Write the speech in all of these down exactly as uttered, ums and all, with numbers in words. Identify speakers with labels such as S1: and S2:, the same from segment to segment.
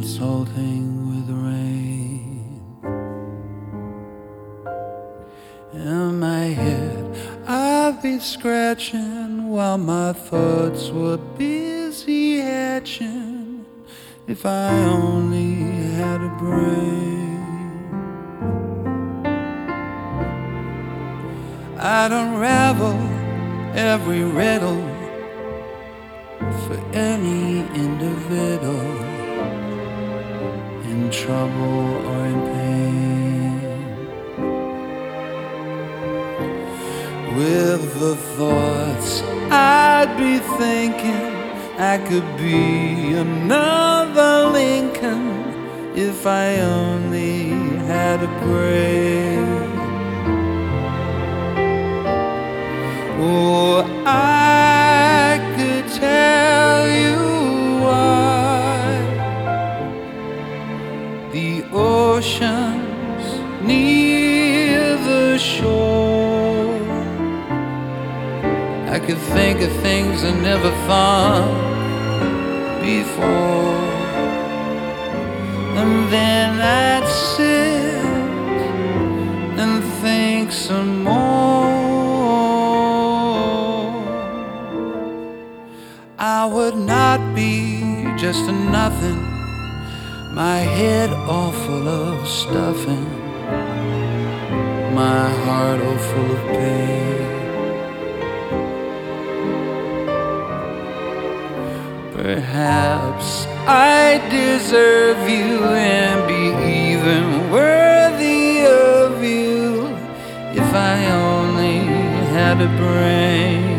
S1: consulting with rain. In my head I've been scratching while my thoughts were busy hatching. If I only had a brain, I'd unravel every riddle for any individual in trouble or in pain. With the thoughts I'd be thinking, I could be another Lincoln if I only had a brain. Oh, I could tell you why the oceans near the shore. I could think of things I never thought before, and then I'd sit and think some more. I would not be just a nothing, my head all full of stuffing, my heart all full of pain. Perhaps I deserve you and be even worthy of you if I only had a brain.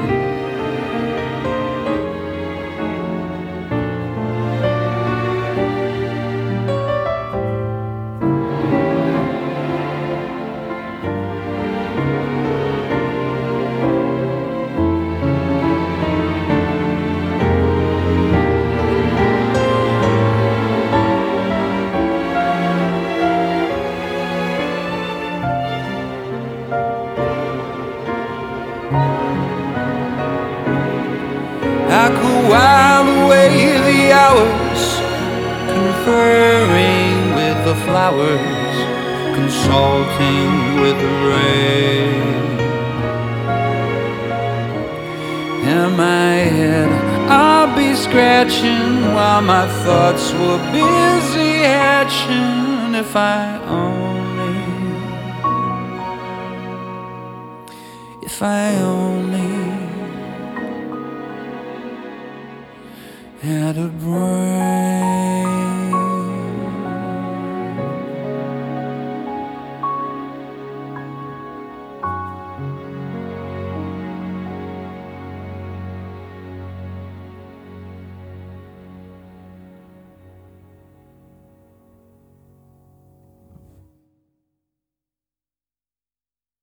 S1: I could while away the hours, conferring with the flowers, consulting with the rain. In my head I'll be scratching while my thoughts were busy hatching. If I only, if I only had a brain.